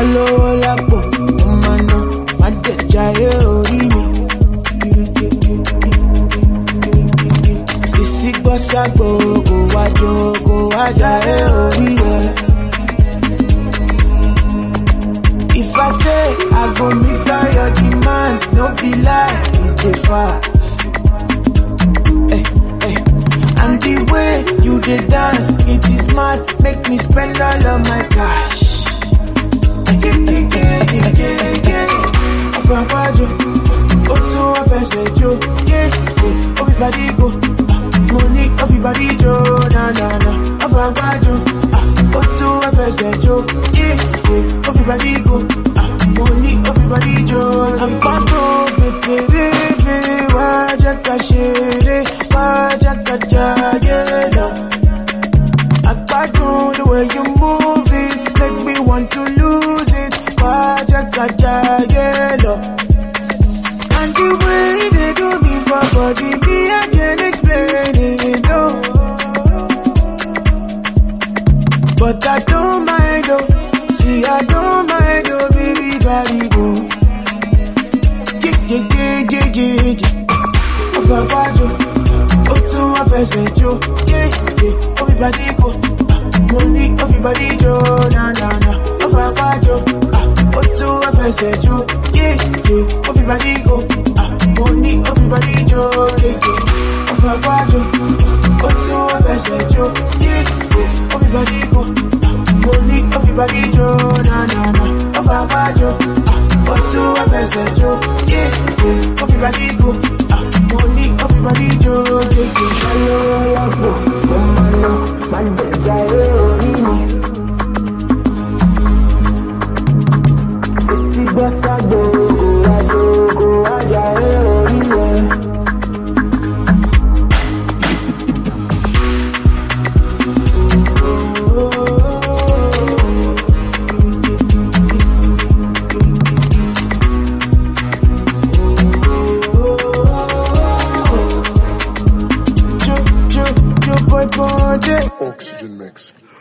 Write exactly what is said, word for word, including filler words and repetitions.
Follow la po, mano, my dead child. Sisi bossa go, go wajo, go waja, yeah. If I say I go meet all your demands, no be lie, it's a fact. Hey, hey. And the way you did dance, it is mad, make me spend all of my cash. Yeah, yeah, yeah, yeah, yeah. Afawajo, Otu Afesejo, yeah, yeah. Everybody go, money, everybody jo, na na na. Afawajo, Otu Afesejo, yeah, yeah. Everybody go, money, everybody jo. I'm bato, baby, baby, waja kashere, waja kajayela. Abato, the way you move it, make me want to lose it. Waja kajayela. And the way they do me for body, me I can't explain it, no. But I don't mind, oh. See, I don't mind, oh, baby, body, go. Kick, kick, kick, kick, kick, kick. Afawajo, Otu Afesejo, yeah, yeah. Everybody go, money, everybody jo, na, na, na. Afawajo, Otu Afesejo, yeah, yeah. Everybody go, money, everybody jo, yeah, yeah. Afawajo, Otu Afesejo, yeah, yeah. Everybody go, money, everybody jo, na, na, na. Afawajo, Otu Afesejo, yeah, yeah. Everybody go, money, everybody jo, yeah, yeah. Hello, hello, hello, man, yeah, Bossa go, go, go, go, yeah, yeah. Oxygen mix.